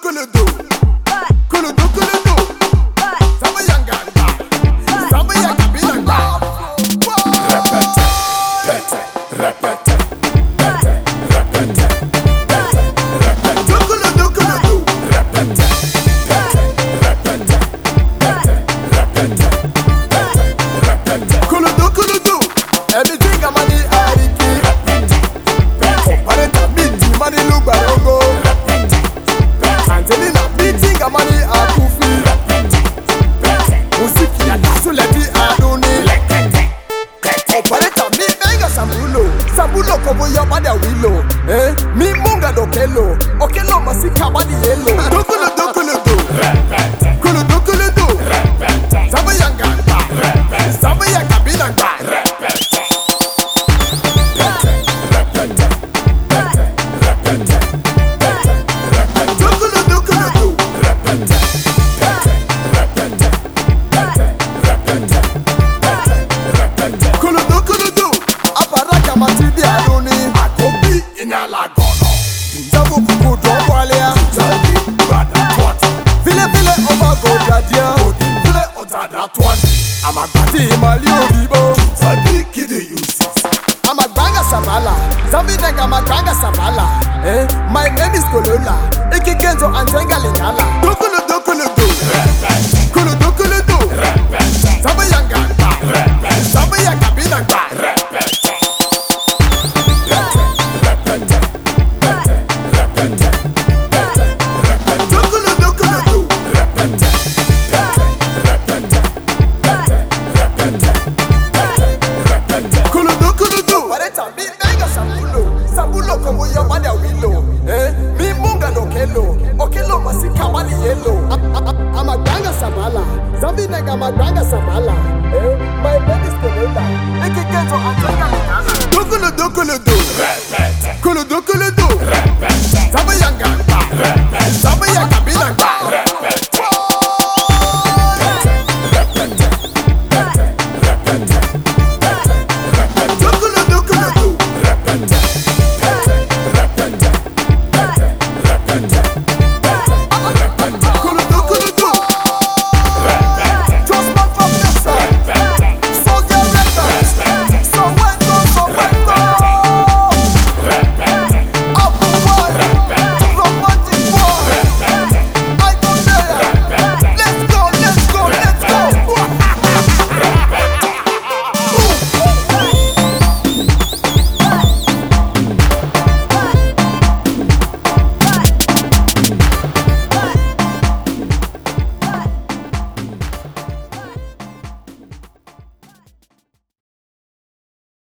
kuludu. Kuludu kuludu. Sama yanganga. Sama yangabinanga. Repete, pete, repete, pete, repete, pete, repete. Kuludu kuludu. Repete, pete, repete, pete, repete, pete, repete. Kuludu kuludu. Anything I'm money ariki. Repete, pete. Pareta miti money look barongo. Repete, pete. Angelina beating money akufi. Repete, pete. Musiki ya dasuleti aduni. Repete, pete. Pareta mi benga sambulo. Sambulo kobo yo bada wilo. Mi munga dokelo. Okelo masika badi yelo. Dokulu dokulu do. Repete. Kuludu kuludu. Repete. Sama yanganga. Repete. Sama yangabinanga. Repete. I'm a party Malio Sabi kidi uses. I'm a banga savala. Zambi nega maganga savala. My name is Kolola. Ikikenzo antenga lingala. Dokulu dokulu do. Kulu dokulu do. Zambi yanganga. Zambi yangabinanga. Dokulu dokulu do. Sambulo como yo bada wilo. Mi munga dokelo. Okelo masika bali yelo. I'm a ganga sabala. Zambi nega maganga sabala. My name is Kolola. Ikikenzo antenga lingala. Dokulu dokulu do. Kulu dokulu do.